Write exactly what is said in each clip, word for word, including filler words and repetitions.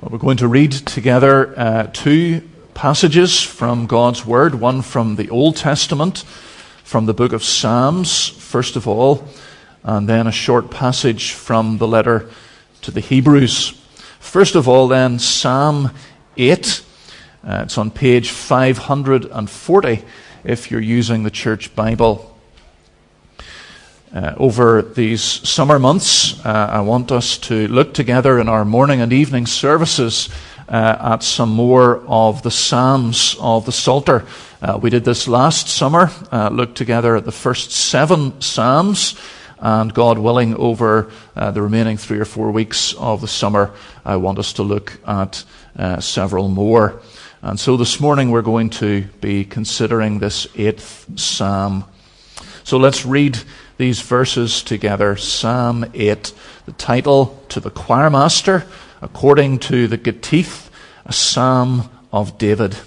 We're going to read together uh, two passages from God's Word, one from the Old Testament, from the book of Psalms, first of all, and then a short passage from the letter to the Hebrews. First of all, then, Psalm eight. Uh, it's on page five hundred forty if you're using the church Bible. Uh, over these summer months, uh, I want us to look together in our morning and evening services uh, at some more of the Psalms of the Psalter. Uh, we did this last summer, uh, looked together at the first seven Psalms, and God willing, over uh, the remaining three or four weeks of the summer, I want us to look at uh, several more. And so this morning we're going to be considering this eighth Psalm. So let's read these verses together. Psalm eight, the title to the choir master, according to the Gittith, a psalm of David.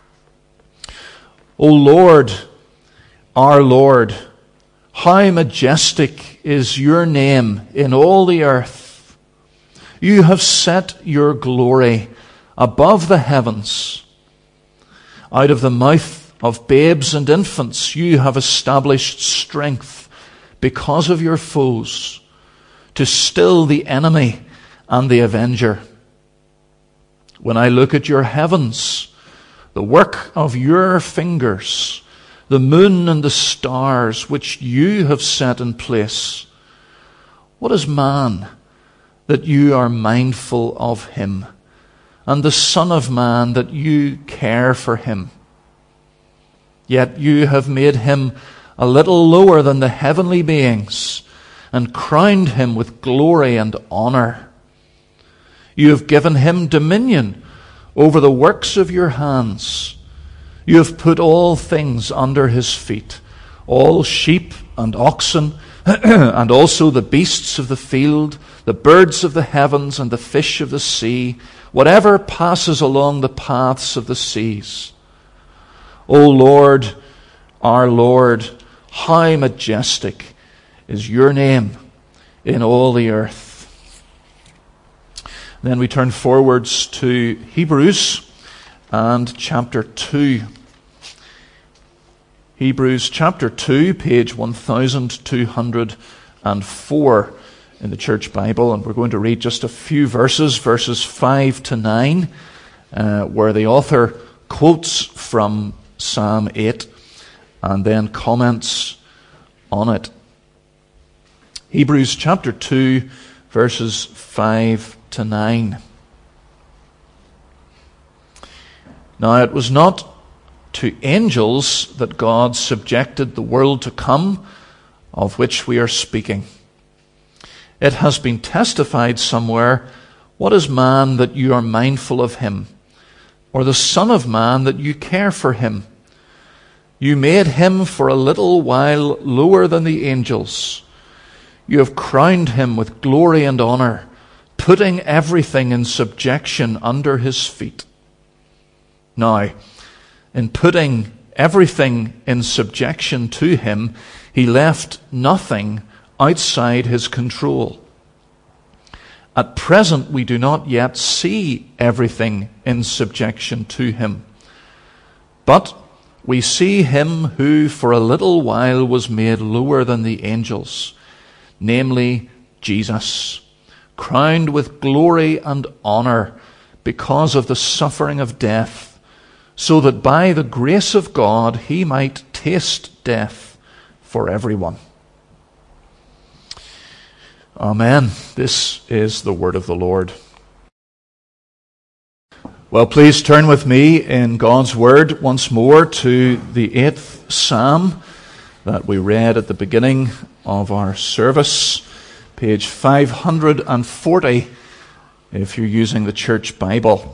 O Lord, our Lord, how majestic is your name in all the earth. You have set your glory above the heavens. Out of the mouth of babes and infants you have established strength because of your foes, to still the enemy and the avenger. When I look at your heavens, the work of your fingers, the moon and the stars which you have set in place, what is man that you are mindful of him, and the Son of Man that you care for him? Yet you have made him a little lower than the heavenly beings, and crowned him with glory and honor. You have given him dominion over the works of your hands. You have put all things under his feet, all sheep and oxen, and also the beasts of the field, the birds of the heavens and the fish of the sea, whatever passes along the paths of the seas. O Lord, our Lord, how majestic is your name in all the earth. Then we turn forwards to Hebrews and chapter two. Hebrews chapter two, page one thousand two hundred four in the church Bible, and we're going to read just a few verses, verses five to nine, uh, where the author quotes from Psalm eight and then comments on it. Hebrews chapter two, verses five to nine. Now it was not to angels that God subjected the world to come, of which we are speaking. It has been testified somewhere, what is man that you are mindful of him, or the Son of Man that you care for him? You made him for a little while lower than the angels. You have crowned him with glory and honor, putting everything in subjection under his feet. Now, in putting everything in subjection to him, he left nothing outside his control. At present, we do not yet see everything in subjection to him. But we see him who for a little while was made lower than the angels, namely Jesus, crowned with glory and honor because of the suffering of death, so that by the grace of God he might taste death for everyone. Amen. This is the word of the Lord. Well, please turn with me in God's Word once more to the eighth Psalm that we read at the beginning of our service, page five hundred forty, if you're using the church Bible.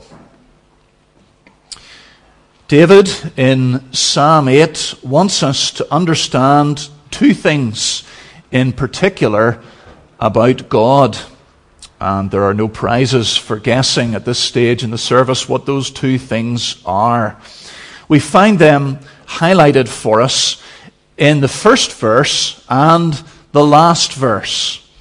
David, in Psalm eight, wants us to understand two things in particular about God. And there are no prizes for guessing at this stage in the service what those two things are. We find them highlighted for us in the first verse and the last verse.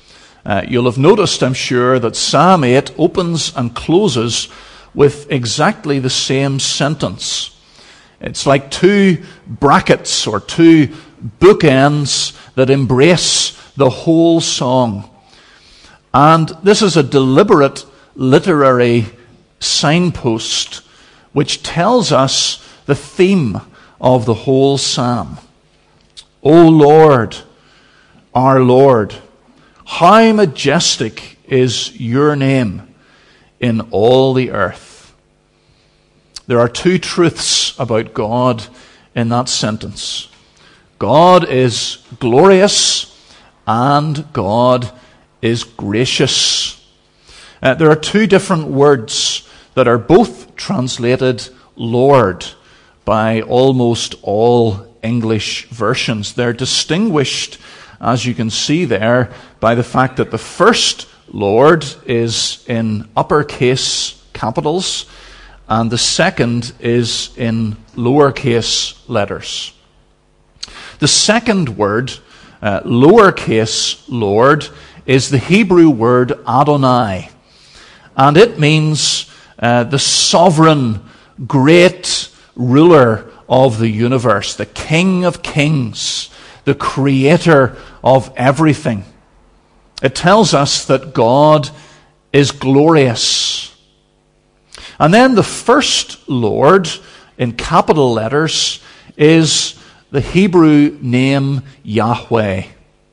Uh, you'll have noticed, I'm sure, that Psalm eight opens and closes with exactly the same sentence. It's like two brackets or two bookends that embrace the whole song. And this is a deliberate literary signpost which tells us the theme of the whole psalm. O Lord, our Lord, how majestic is your name in all the earth. There are two truths about God in that sentence. God is glorious and God is gracious. Uh, there are two different words that are both translated Lord by almost all English versions. They're distinguished, as you can see there, by the fact that the first Lord is in uppercase capitals and the second is in lowercase letters. The second word, uh, lowercase Lord, is the Hebrew word Adonai, and it means uh, the sovereign, great ruler of the universe, the King of kings, the creator of everything. It tells us that God is glorious. And then the first Lord, in capital letters, is the Hebrew name Yahweh,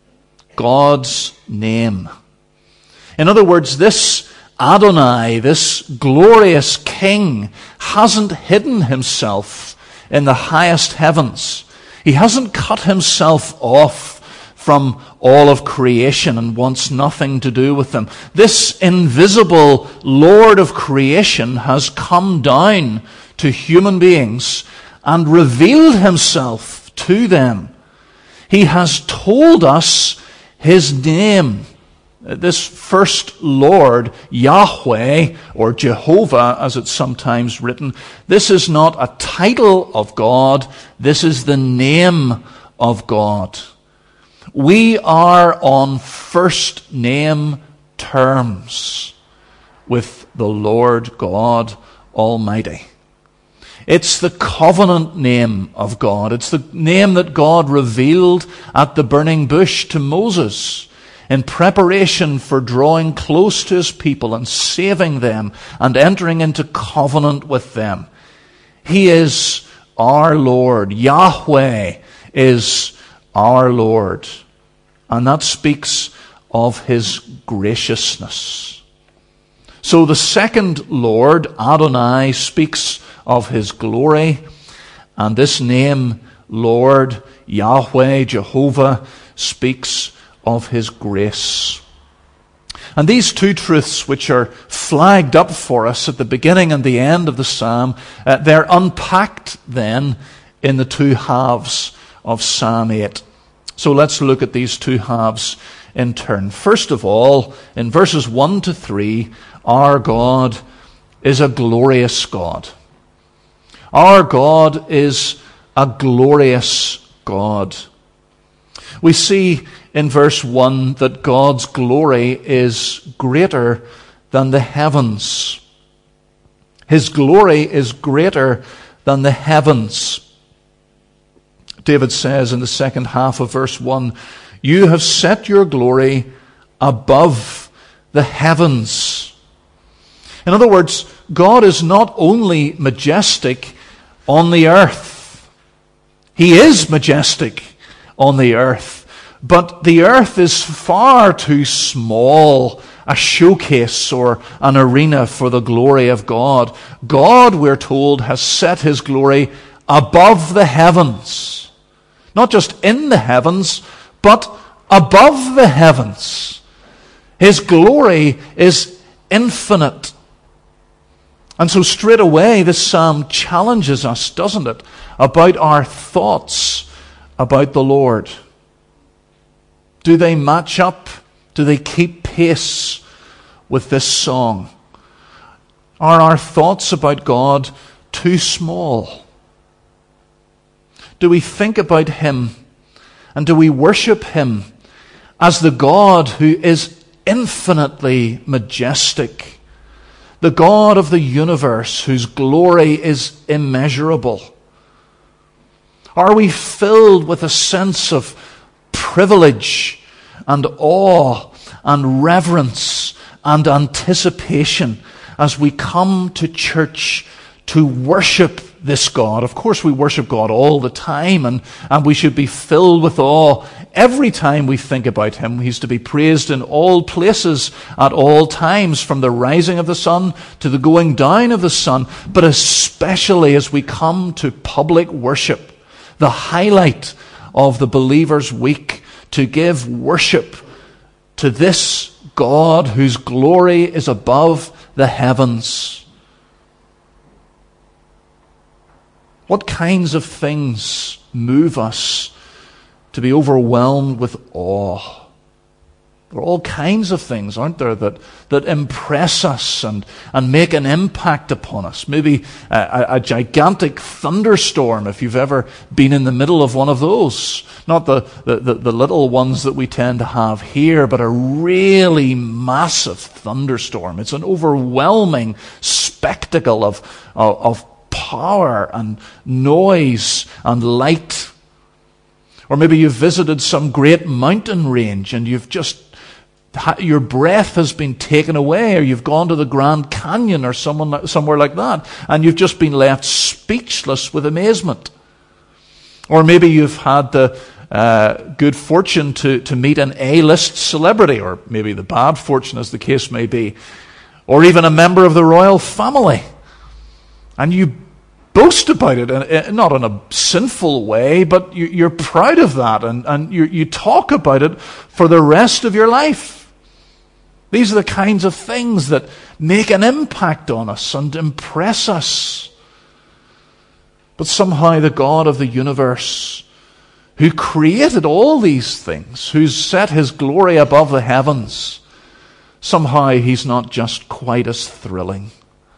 God's name. In other words, this Adonai, this glorious king, hasn't hidden himself in the highest heavens. He hasn't cut himself off from all of creation and wants nothing to do with them. This invisible Lord of creation has come down to human beings and revealed himself to them. He has told us his name. This first Lord, Yahweh, or Jehovah, as it's sometimes written, this is not a title of God, this is the name of God. We are on first name terms with the Lord God Almighty. It's the covenant name of God. It's the name that God revealed at the burning bush to Moses in preparation for drawing close to his people and saving them and entering into covenant with them. He is our Lord. Yahweh is our Lord. And that speaks of his graciousness. So the second Lord, Adonai, speaks of his glory. And this name, Lord, Yahweh, Jehovah, speaks of his grace. And these two truths, which are flagged up for us at the beginning and the end of the psalm, uh, they're unpacked then in the two halves of Psalm eight. So let's look at these two halves in turn. First of all, in verses one to three, our God is a glorious God. Our God is a glorious God. We see in verse one that God's glory is greater than the heavens. His glory is greater than the heavens. David says in the second half of verse one, you have set your glory above the heavens. In other words, God is not only majestic on the earth. He is majestic on the earth. But the earth is far too small a showcase or an arena for the glory of God. God, we're told, has set his glory above the heavens. Not just in the heavens, but above the heavens. His glory is infinite. And so straight away, this psalm challenges us, doesn't it, about our thoughts about the Lord. Do they match up? Do they keep pace with this song? Are our thoughts about God too small? Do we think about him and do we worship him as the God who is infinitely majestic, the God of the universe whose glory is immeasurable? Are we filled with a sense of privilege and awe and reverence and anticipation as we come to church to worship this God? Of course, we worship God all the time, and, and we should be filled with awe every time we think about him. He's to be praised in all places at all times, from the rising of the sun to the going down of the sun, but especially as we come to public worship, the highlight of the believer's week, to give worship to this God whose glory is above the heavens. What kinds of things move us to be overwhelmed with awe? There are all kinds of things, aren't there, that, that impress us and, and make an impact upon us. Maybe a, a gigantic thunderstorm, if you've ever been in the middle of one of those. Not the, the, the, the little ones that we tend to have here, but a really massive thunderstorm. It's an overwhelming spectacle of, of, of power and noise and light. Or maybe you've visited some great mountain range and you've just, your breath has been taken away, or you've gone to the Grand Canyon or someone, somewhere like that, and you've just been left speechless with amazement. Or maybe you've had the uh, good fortune to, to meet an A-list celebrity, or maybe the bad fortune, as the case may be, or even a member of the royal family. And you boast about it, not in a sinful way, but you're proud of that, and, and you, you talk about it for the rest of your life. These are the kinds of things that make an impact on us and impress us. But somehow the God of the universe, who created all these things, who's set his glory above the heavens, somehow he's not just quite as thrilling.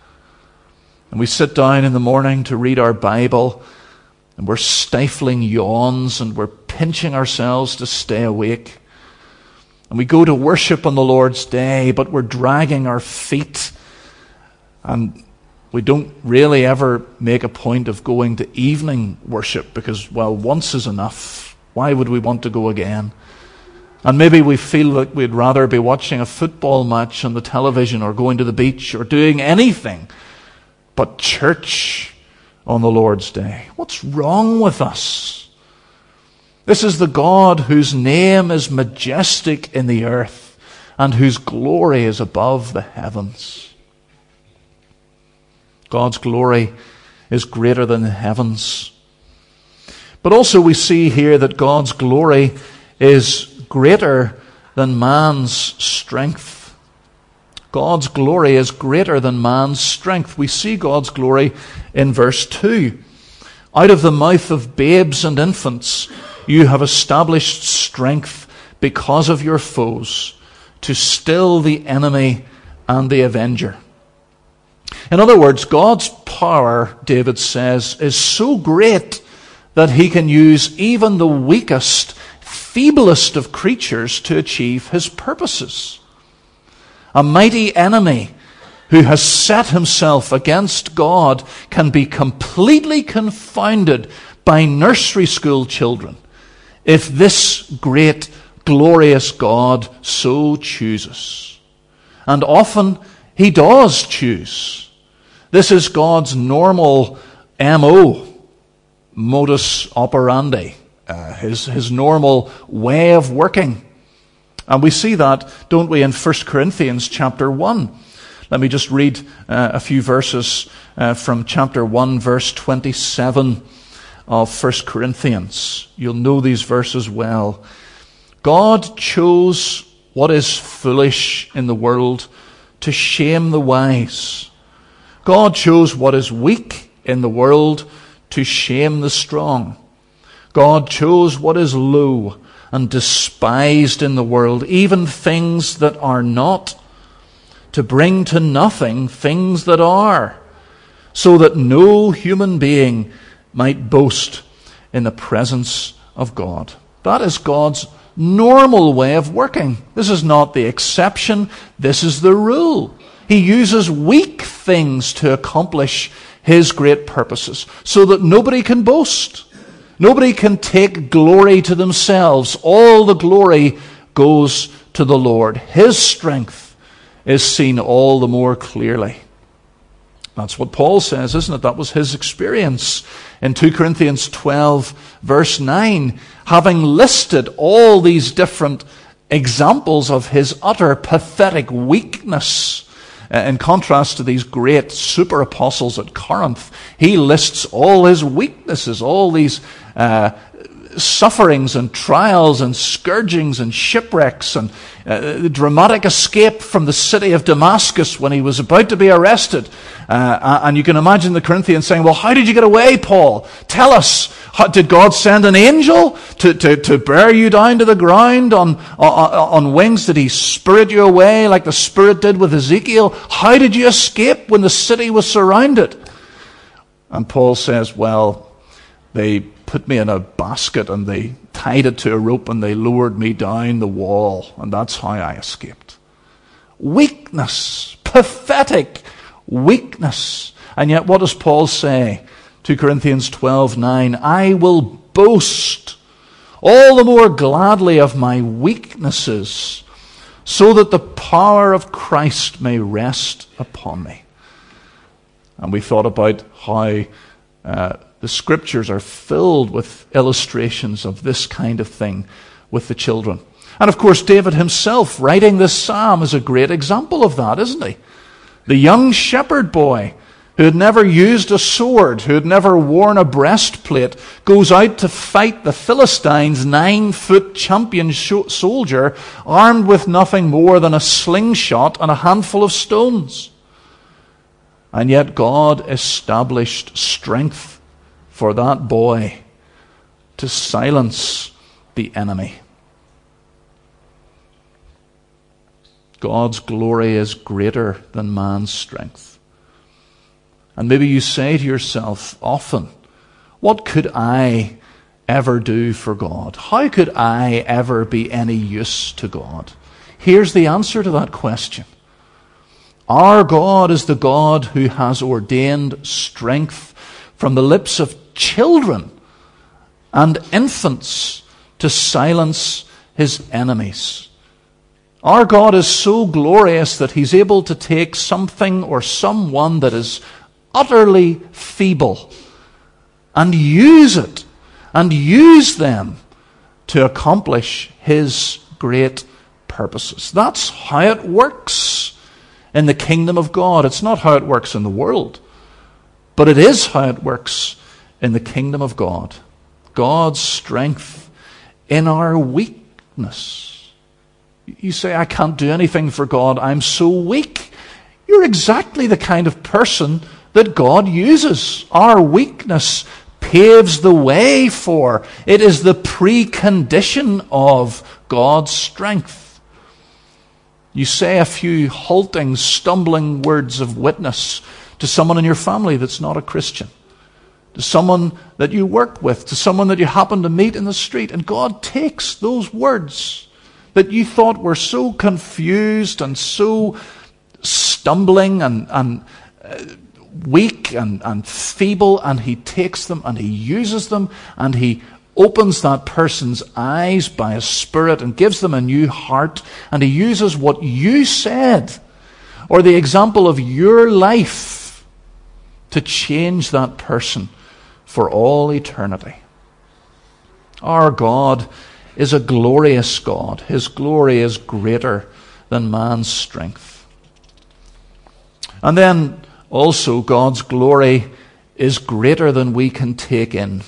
And we sit down in the morning to read our Bible, and we're stifling yawns, and we're pinching ourselves to stay awake. And we go to worship on the Lord's Day, but we're dragging our feet, and we don't really ever make a point of going to evening worship because, well, once is enough. Why would we want to go again? And maybe we feel like we'd rather be watching a football match on the television or going to the beach or doing anything but church on the Lord's Day. What's wrong with us? This is the God whose name is majestic in the earth and whose glory is above the heavens. God's glory is greater than the heavens. But also we see here that God's glory is greater than man's strength. God's glory is greater than man's strength. We see God's glory in verse two. Out of the mouth of babes and infants, you have established strength because of your foes, to still the enemy and the avenger. In other words, God's power, David says, is so great that he can use even the weakest, feeblest of creatures to achieve his purposes. A mighty enemy who has set himself against God can be completely confounded by nursery school children if this great, glorious God so chooses. And often he does choose. This is God's normal M O, modus operandi, uh, his, his normal way of working. And we see that, don't we, in First Corinthians chapter one. Let me just read uh, a few verses uh, from chapter one, verse twenty-seven of First Corinthians. You'll know these verses well. God chose what is foolish in the world to shame the wise. God chose what is weak in the world to shame the strong. God chose what is low and despised in the world, even things that are not, to bring to nothing things that are, so that no human being might boast in the presence of God. That is God's normal way of working. This is not the exception. This is the rule. He uses weak things to accomplish his great purposes so that nobody can boast. Nobody can take glory to themselves. All the glory goes to the Lord. His strength is seen all the more clearly. That's what Paul says, isn't it? That was his experience in Second Corinthians twelve, verse nine. Having listed all these different examples of his utter pathetic weakness, in contrast to these great super apostles at Corinth, he lists all his weaknesses, all these uh, sufferings and trials and scourgings and shipwrecks and uh, the dramatic escape from the city of Damascus when he was about to be arrested. Uh, and you can imagine the Corinthians saying, well, how did you get away, Paul? Tell us. How, did God send an angel to, to, to bear you down to the ground on, on, on wings? Did he spirit you away like the Spirit did with Ezekiel? How did you escape when the city was surrounded? And Paul says, well, they put me in a basket and they tied it to a rope and they lowered me down the wall, and that's how I escaped. Weakness, pathetic weakness. And yet what does Paul say? Second Corinthians twelve nine, I will boast all the more gladly of my weaknesses, so that the power of Christ may rest upon me. And we thought about how uh, the scriptures are filled with illustrations of this kind of thing with the children. And of course, David himself writing this psalm is a great example of that, isn't he? The young shepherd boy who had never used a sword, who had never worn a breastplate, goes out to fight the Philistines' nine-foot champion soldier, armed with nothing more than a slingshot and a handful of stones. And yet God established strength for that boy to silence the enemy. God's glory is greater than man's strength. And maybe you say to yourself often, what could I ever do for God? How could I ever be any use to God? Here's the answer to that question. Our God is the God who has ordained strength from the lips of children and infants to silence his enemies. Our God is so glorious that he's able to take something or someone that is utterly feeble and use it and use them to accomplish his great purposes. That's how it works in the kingdom of God. It's not how it works in the world, but it is how it works in the kingdom of God. God's strength in our weakness. You say, I can't do anything for God. I'm so weak. You're exactly the kind of person that God uses. Our weakness paves the way for. It is the precondition of God's strength. You say a few halting, stumbling words of witness to someone in your family that's not a Christian, to someone that you work with, to someone that you happen to meet in the street, and God takes those words that you thought were so confused and so stumbling and, and uh, weak and, and feeble, and he takes them and he uses them and he opens that person's eyes by his Spirit and gives them a new heart, and he uses what you said or the example of your life to change that person for all eternity. Our God is a glorious God. His glory is greater than man's strength. And then also, God's glory is greater than we can take in.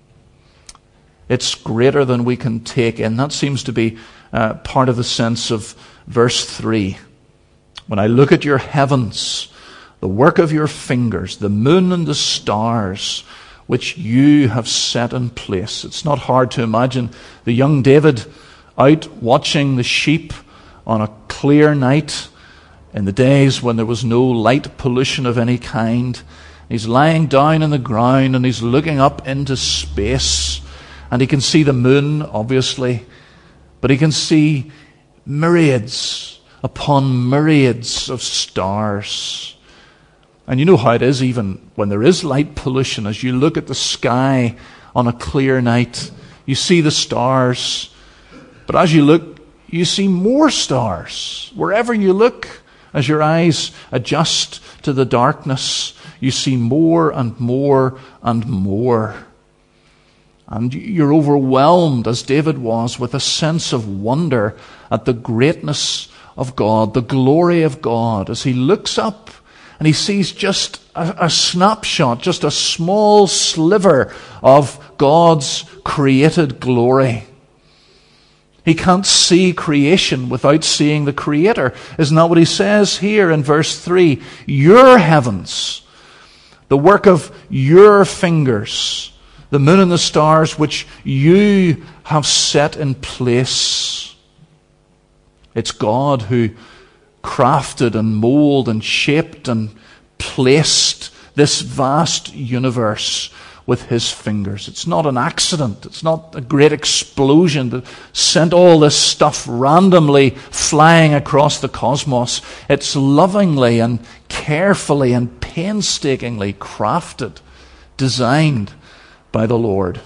It's greater than we can take in. That seems to be uh, part of the sense of verse three. When I look at your heavens, the work of your fingers, the moon and the stars, which you have set in place. It's not hard to imagine the young David out watching the sheep on a clear night, in the days when there was no light pollution of any kind. He's lying down on the ground and he's looking up into space, and he can see the moon, obviously, but he can see myriads upon myriads of stars. And you know how it is, even when there is light pollution, as you look at the sky on a clear night, you see the stars, but as you look, you see more stars. Wherever you look, as your eyes adjust to the darkness, you see more and more and more. And you're overwhelmed, as David was, with a sense of wonder at the greatness of God, the glory of God, as he looks up and he sees just a, a snapshot, just a small sliver of God's created glory. He can't see creation without seeing the Creator. Isn't that what he says here in verse three? Your heavens, the work of your fingers, the moon and the stars which you have set in place. It's God who crafted and molded and shaped and placed this vast universe with his fingers. It's not an accident. It's not a great explosion that sent all this stuff randomly flying across the cosmos. It's lovingly and carefully and painstakingly crafted, designed by the Lord.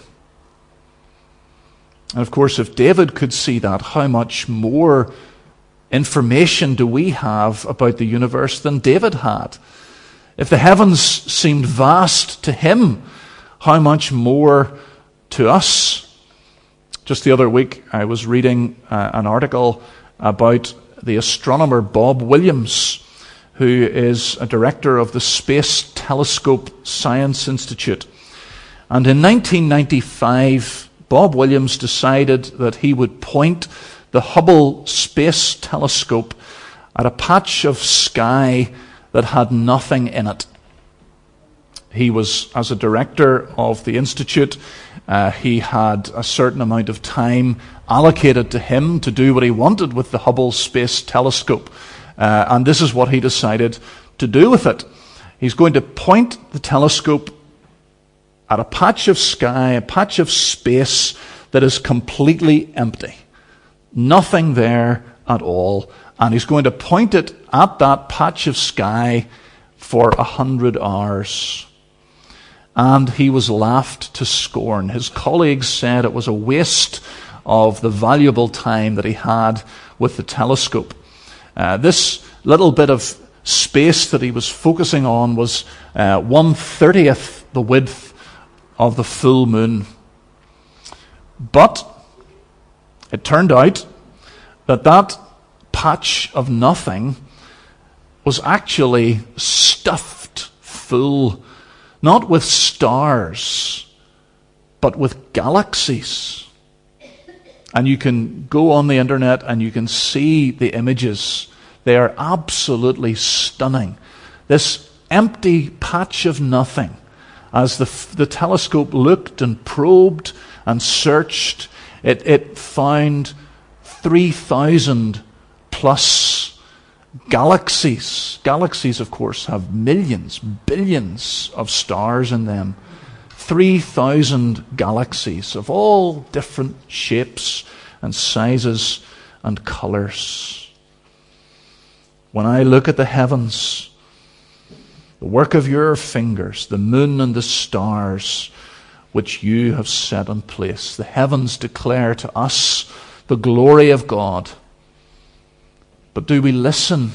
And of course, if David could see that, how much more information do we have about the universe than David had? If the heavens seemed vast to him, how much more to us? Just the other week, I was reading uh, an article about the astronomer Bob Williams, who is a director of the Space Telescope Science Institute. And in nineteen ninety-five, Bob Williams decided that he would point the Hubble Space Telescope at a patch of sky that had nothing in it. He was, as a director of the Institute, uh, he had a certain amount of time allocated to him to do what he wanted with the Hubble Space Telescope. Uh, and this is what he decided to do with it. He's going to point the telescope at a patch of sky, a patch of space that is completely empty. Nothing there at all. And he's going to point it at that patch of sky for a hundred hours. And he was laughed to scorn. His colleagues said it was a waste of the valuable time that he had with the telescope. Uh, this little bit of space that he was focusing on was uh, one thirtieth the width of the full moon. But it turned out that that patch of nothing was actually stuffed full, not with stars, but with galaxies. And you can go on the internet and you can see the images. They are absolutely stunning. This empty patch of nothing, as the, the telescope looked and probed and searched, it, it found three thousand plus galaxies. Galaxies, of course, have millions, billions of stars in them. three thousand galaxies of all different shapes and sizes and colors. When I look at the heavens, the work of your fingers, the moon and the stars, which you have set in place, the heavens declare to us the glory of God. But do we listen?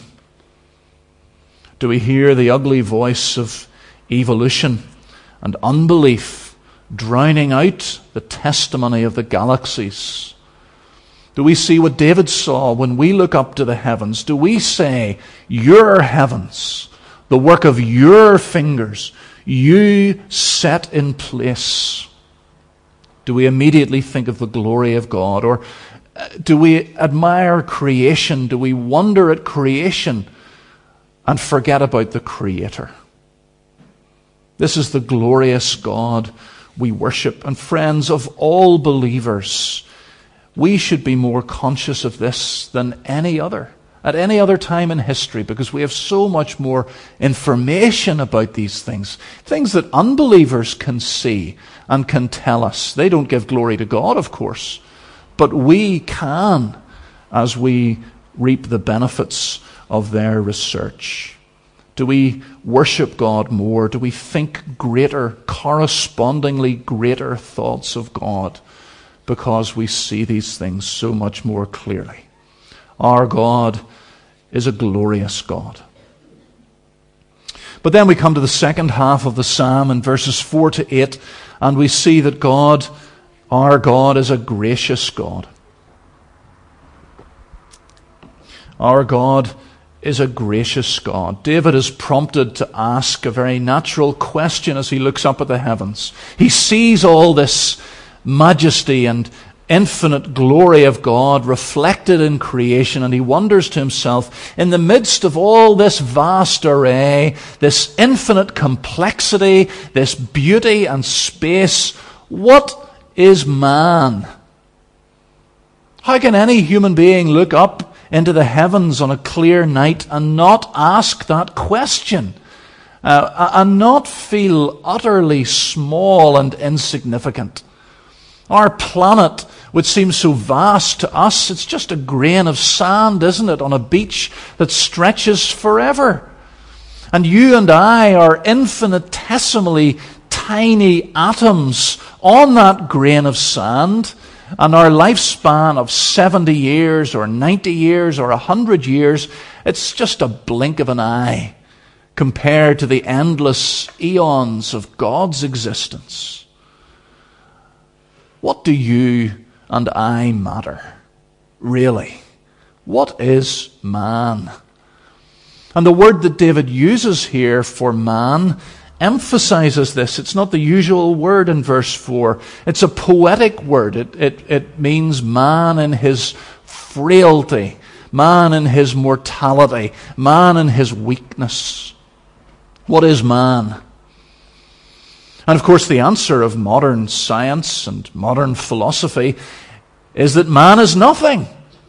Do we hear the ugly voice of evolution and unbelief drowning out the testimony of the galaxies? Do we see what David saw when we look up to the heavens? Do we say, your heavens, the work of your fingers, you set in place? Do we immediately think of the glory of God? Or do we admire creation? Do we wonder at creation and forget about the Creator? This is the glorious God we worship. And friends, of all believers, we should be more conscious of this than any other, at any other time in history, because we have so much more information about these things, things that unbelievers can see and can tell us. They don't give glory to God, of course, but we can as we reap the benefits of their research. Do we worship God more? Do we think greater, correspondingly greater thoughts of God because we see these things so much more clearly? Our God is a glorious God. But then we come to the second half of the psalm in verses four to eight, and we see that God, our God, is a gracious God. Our God is a gracious God. David is prompted to ask a very natural question as he looks up at the heavens. He sees all this majesty and infinite glory of God reflected in creation, and he wonders to himself, in the midst of all this vast array, this infinite complexity, this beauty and space, what is man? How can any human being look up into the heavens on a clear night and not ask that question, uh, and not feel utterly small and insignificant? Our planet, which seems so vast to us, it's just a grain of sand, isn't it, on a beach that stretches forever. And you and I are infinitesimally tiny atoms on that grain of sand. And our lifespan of seventy years or ninety years or one hundred years, it's just a blink of an eye compared to the endless eons of God's existence. What do you and I matter, really? What is man? And the word that David uses here for man emphasizes this. It's not the usual word in verse four. It's a poetic word. It, it, it means man in his frailty, man in his mortality, man in his weakness. What is man? And of course, the answer of modern science and modern philosophy is that man is nothing.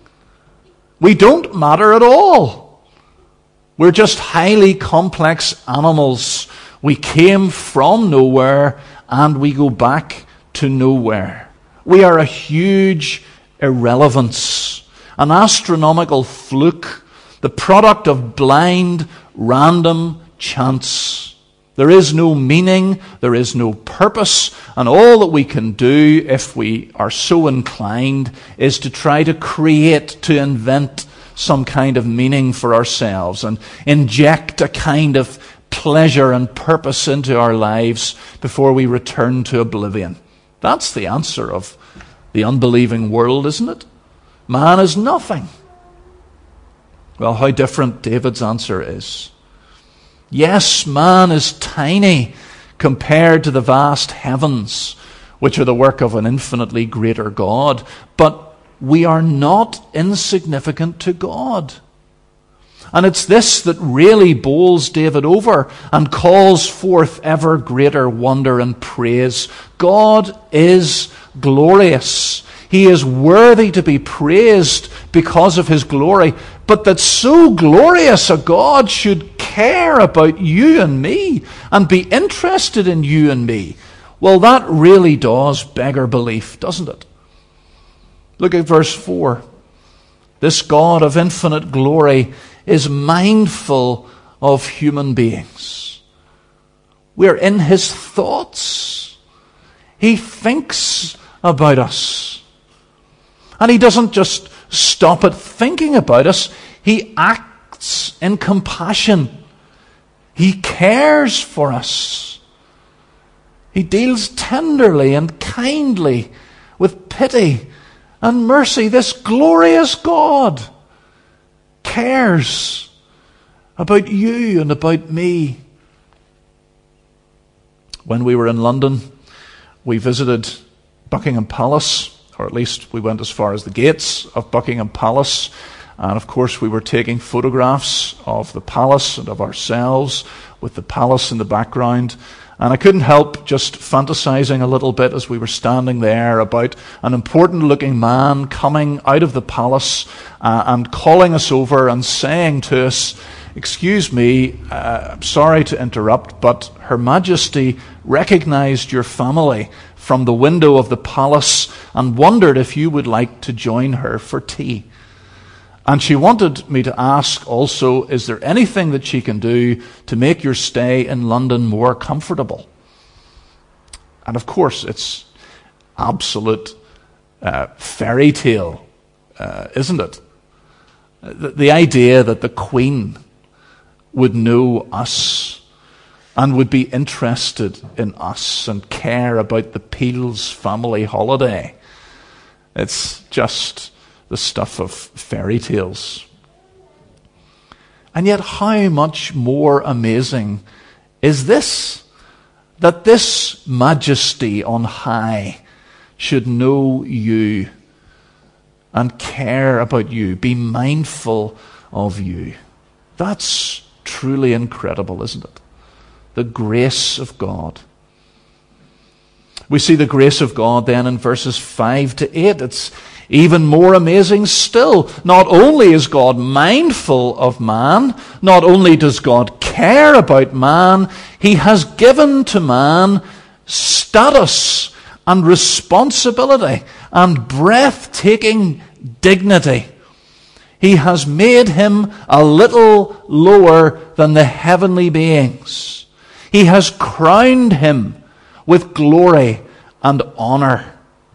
We don't matter at all. We're just highly complex animals. We came from nowhere and we go back to nowhere. We are a huge irrelevance, an astronomical fluke, the product of blind, random chance. There is no meaning, there is no purpose, and all that we can do, if we are so inclined, is to try to create, to invent some kind of meaning for ourselves and inject a kind of pleasure and purpose into our lives before we return to oblivion. That's the answer of the unbelieving world, isn't it? Man is nothing. Well, how different David's answer is. Yes, man is tiny compared to the vast heavens, which are the work of an infinitely greater God, but we are not insignificant to God. And it's this that really bowls David over and calls forth ever greater wonder and praise. God is glorious. He is worthy to be praised because of his glory. But that so glorious a God should care about you and me and be interested in you and me, well, that really does beggar belief, doesn't it? Look at verse four. This God of infinite glory is mindful of human beings. We're in his thoughts. He thinks about us. And he doesn't just stop at thinking about us. He acts in compassion. He cares for us. He deals tenderly and kindly with pity and mercy. This glorious God cares about you and about me. When we were in London, we visited Buckingham Palace, or at least we went as far as the gates of Buckingham Palace. And of course we were taking photographs of the palace and of ourselves with the palace in the background. And I couldn't help just fantasizing a little bit as we were standing there about an important looking man coming out of the palace uh, and calling us over and saying to us, excuse me, uh, I'm sorry to interrupt, but Her Majesty recognized your family from the window of the palace and wondered if you would like to join her for tea. And she wanted me to ask also, is there anything that she can do to make your stay in London more comfortable? And of course, it's absolute uh, fairy tale, uh, isn't it? The, the idea that the Queen would know us and would be interested in us and care about the Peels family holiday. It's just the stuff of fairy tales. And yet how much more amazing is this, that this Majesty on high should know you and care about you, be mindful of you. That's truly incredible, isn't it? The grace of God. We see the grace of God then in verses five to eight. It's even more amazing still. Not only is God mindful of man, not only does God care about man, He has given to man status and responsibility and breathtaking dignity. He has made him a little lower than the heavenly beings. He has crowned him with glory and honor.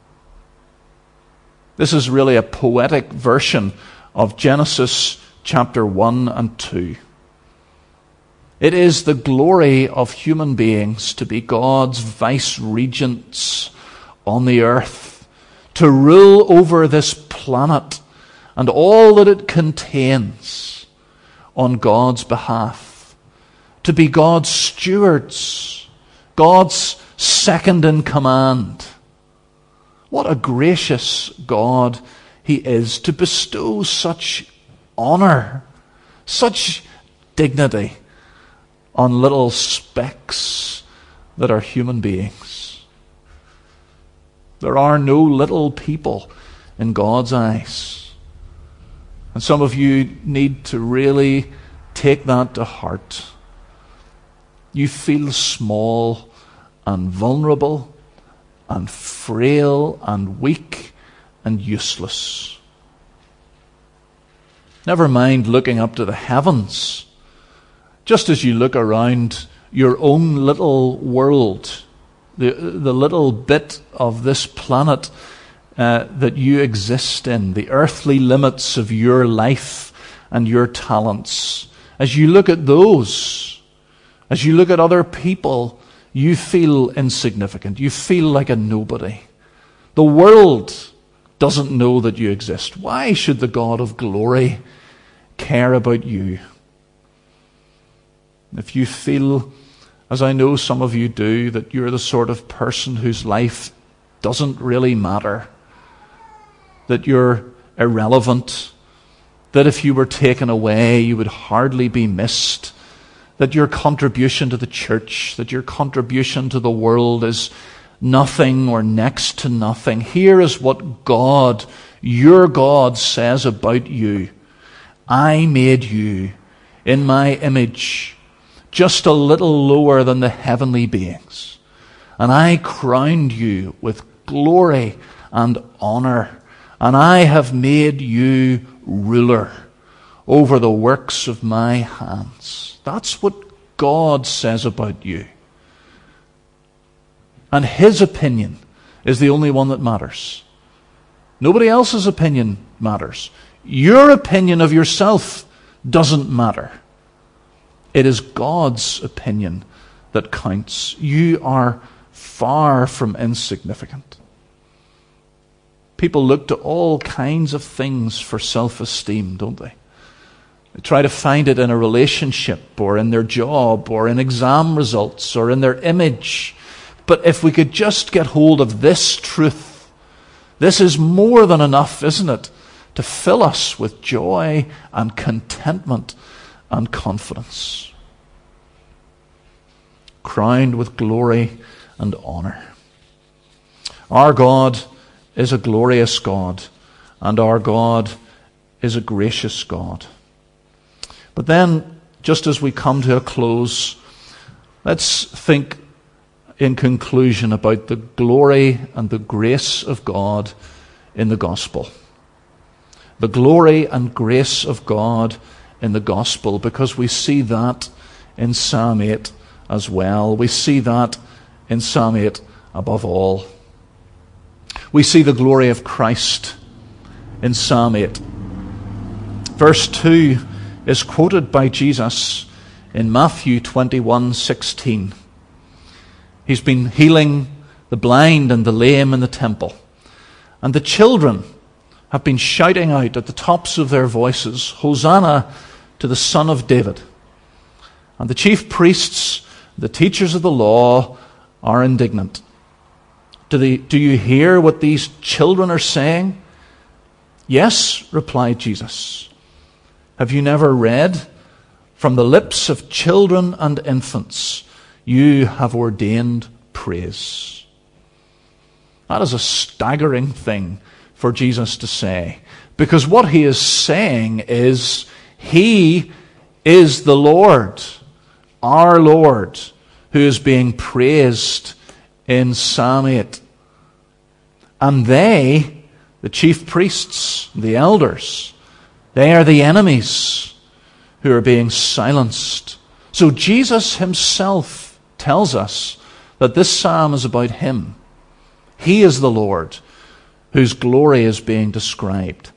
This is really a poetic version of Genesis chapter one and two. It is the glory of human beings to be God's vice-regents on the earth, to rule over this planet and all that it contains on God's behalf, to be God's stewards, God's second in command. What a gracious God He is to bestow such honor, such dignity on little specks that are human beings. There are no little people in God's eyes. And some of you need to really take that to heart. You feel small and vulnerable and frail and weak and useless. Never mind looking up to the heavens. Just as you look around your own little world, the, the little bit of this planet uh, that you exist in, the earthly limits of your life and your talents, as you look at those, as you look at other people, you feel insignificant. You feel like a nobody. The world doesn't know that you exist. Why should the God of glory care about you? If you feel, as I know some of you do, that you're the sort of person whose life doesn't really matter, that you're irrelevant, that if you were taken away you would hardly be missed, that your contribution to the church, that your contribution to the world is nothing or next to nothing. Here is what God, your God, says about you. I made you in my image, just a little lower than the heavenly beings. And I crowned you with glory and honor. And I have made you ruler over the works of my hands. That's what God says about you. And His opinion is the only one that matters. Nobody else's opinion matters. Your opinion of yourself doesn't matter. It is God's opinion that counts. You are far from insignificant. People look to all kinds of things for self-esteem, don't they? They try to find it in a relationship or in their job or in exam results or in their image. But if we could just get hold of this truth, this is more than enough, isn't it, to fill us with joy and contentment and confidence. Crowned with glory and honor. Our God is a glorious God, and our God is a gracious God. But then just as we come to a close, let's think in conclusion about the glory and the grace of God in the gospel. The glory and grace of God in the gospel, because we see that in Psalm eight as well. We see that in Psalm eight above all. We see the glory of Christ in Psalm eight. Verse two is quoted by Jesus in Matthew twenty-one sixteen. He's been healing the blind and the lame in the temple. And the children have been shouting out at the tops of their voices, Hosanna to the Son of David. And the chief priests, the teachers of the law, are indignant. Do, they, do you hear what these children are saying? Yes, replied Jesus. Have you never read? From the lips of children and infants, you have ordained praise. That is a staggering thing for Jesus to say, because what he is saying is, he is the Lord, our Lord, who is being praised in Psalm eight. And they, the chief priests, the elders, they are the enemies who are being silenced. So Jesus himself tells us that this psalm is about him. He is the Lord whose glory is being described.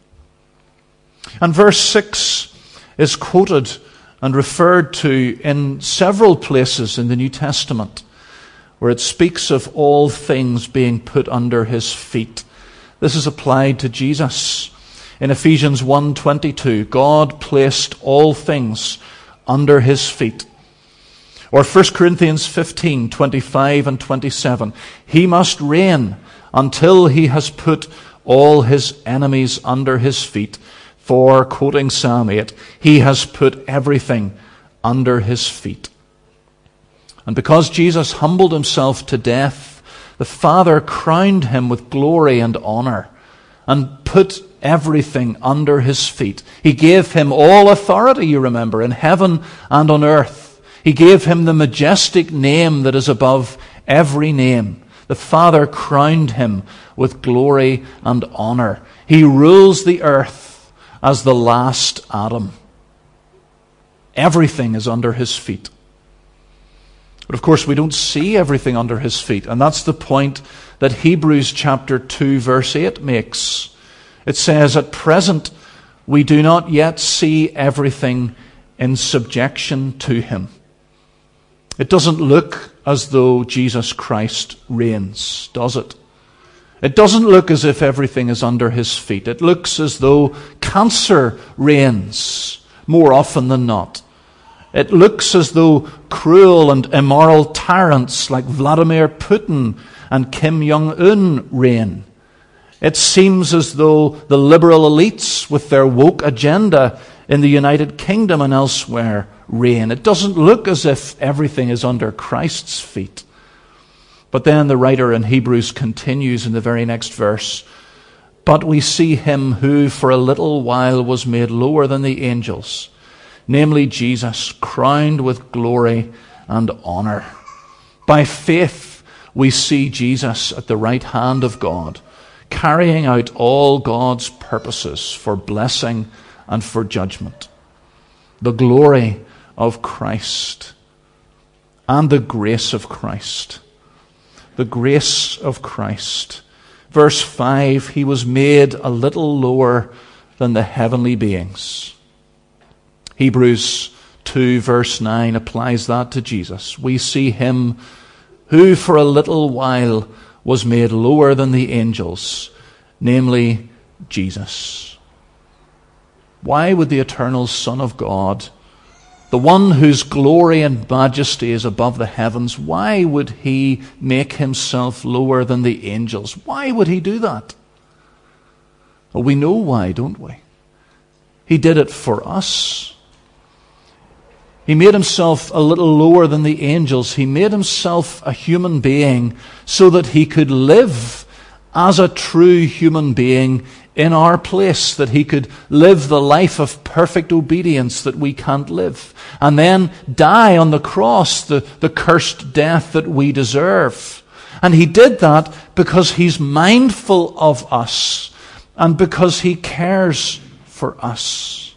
And verse six is quoted and referred to in several places in the New Testament, where it speaks of all things being put under his feet. This is applied to Jesus. In Ephesians one twenty-two, God placed all things under his feet. Or First Corinthians fifteen twenty-five and twenty-seven, he must reign until he has put all his enemies under his feet. For, quoting Psalm eight, he has put everything under his feet. And because Jesus humbled himself to death, the Father crowned him with glory and honor and put everything under his feet. He gave him all authority, you remember, in heaven and on earth. He gave him the majestic name that is above every name. The Father crowned him with glory and honor. He rules the earth as the last Adam. Everything is under his feet. But of course, we don't see everything under his feet. And that's the point that Hebrews chapter two, verse eight makes. It says, at present, we do not yet see everything in subjection to him. It doesn't look as though Jesus Christ reigns, does it? It doesn't look as if everything is under his feet. It looks as though cancer reigns more often than not. It looks as though cruel and immoral tyrants like Vladimir Putin and Kim Jong-un reign. It seems as though the liberal elites with their woke agenda in the United Kingdom and elsewhere reign. It doesn't look as if everything is under Christ's feet. But then the writer in Hebrews continues in the very next verse. But we see him who for a little while was made lower than the angels, namely Jesus, crowned with glory and honor. By faith we see Jesus at the right hand of God, carrying out all God's purposes for blessing and for judgment. The glory of Christ and the grace of Christ. The grace of Christ. Verse five, he was made a little lower than the heavenly beings. Hebrews two verse nine applies that to Jesus. We see him who for a little while was made lower than the angels, namely Jesus. Why would the eternal Son of God, the one whose glory and majesty is above the heavens, why would he make himself lower than the angels? Why would he do that? Well, we know why, don't we? He did it for us. He made himself a little lower than the angels. He made himself a human being so that he could live as a true human being in our place, that he could live the life of perfect obedience that we can't live, and then die on the cross, the, the cursed death that we deserve. And he did that because he's mindful of us and because he cares for us.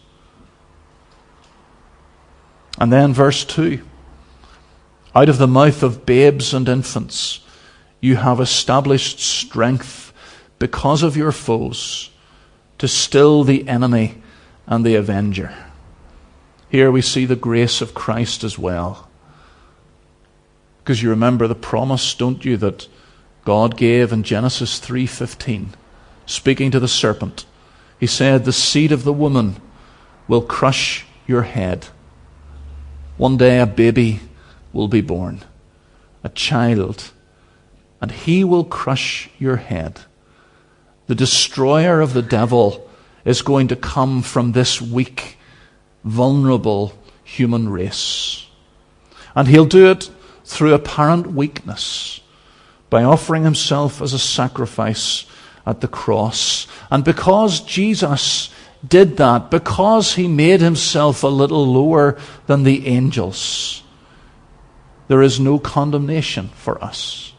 And then verse two, out of the mouth of babes and infants you have established strength because of your foes, to still the enemy and the avenger. Here we see the grace of Christ as well. Because you remember the promise, don't you, that God gave in Genesis three fifteen, speaking to the serpent. He said, the seed of the woman will crush your head. One day a baby will be born, a child, and he will crush your head. The destroyer of the devil is going to come from this weak, vulnerable human race. And he'll do it through apparent weakness, by offering himself as a sacrifice at the cross. And because Jesus did that, because he made himself a little lower than the angels, there is no condemnation for us.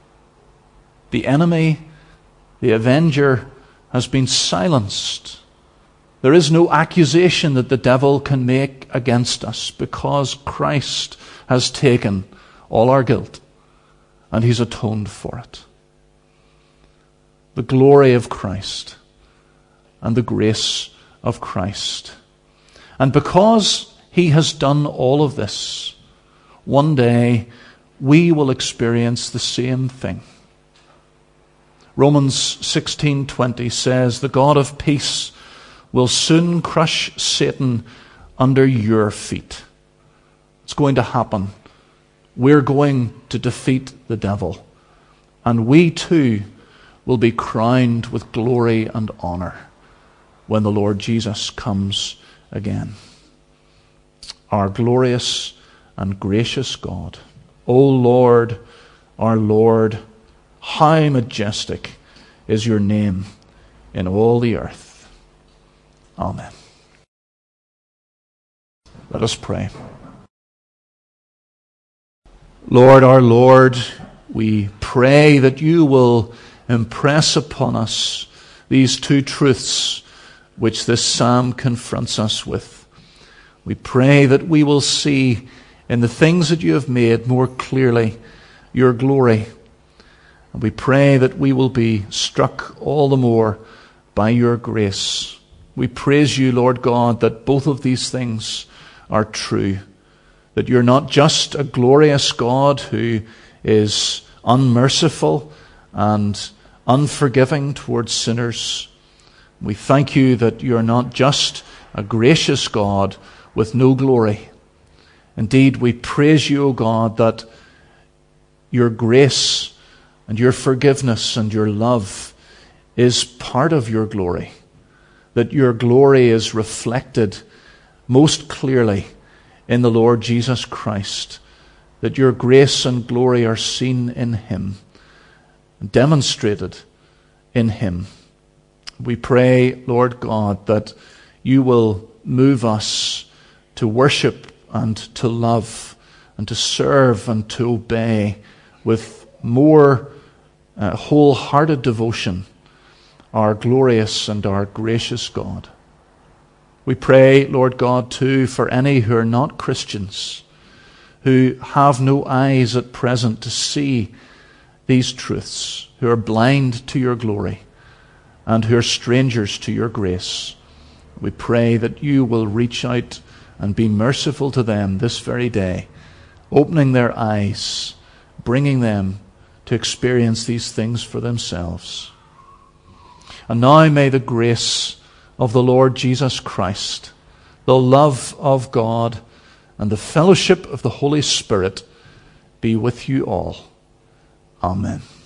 The enemy, the avenger, has been silenced. There is no accusation that the devil can make against us, because Christ has taken all our guilt and he's atoned for it. The glory of Christ and the grace of Christ. And because he has done all of this, one day we will experience the same thing. Romans sixteen twenty says, the God of peace will soon crush Satan under your feet. It's going to happen. We're going to defeat the devil. And we too will be crowned with glory and honor when the Lord Jesus comes again. Our glorious and gracious God, O Lord, our Lord, how majestic is your name in all the earth. Amen. Let us pray. Lord, our Lord, we pray that you will impress upon us these two truths which this psalm confronts us with. We pray that we will see in the things that you have made more clearly your glory. And we pray that we will be struck all the more by your grace. We praise you, Lord God, that both of these things are true. That you're not just a glorious God who is unmerciful and unforgiving towards sinners. We thank you that you're not just a gracious God with no glory. Indeed, we praise you, O God, that your grace and your forgiveness and your love is part of your glory. That your glory is reflected most clearly in the Lord Jesus Christ. That your grace and glory are seen in him and demonstrated in him. We pray, Lord God, that you will move us to worship and to love and to serve and to obey with more uh, wholehearted devotion our glorious and our gracious God. We pray, Lord God, too, for any who are not Christians, who have no eyes at present to see these truths, who are blind to your glory and who are strangers to your grace. We pray that you will reach out and be merciful to them this very day, opening their eyes, bringing them to experience these things for themselves. And now may the grace of the Lord Jesus Christ, the love of God, and the fellowship of the Holy Spirit be with you all. Amen.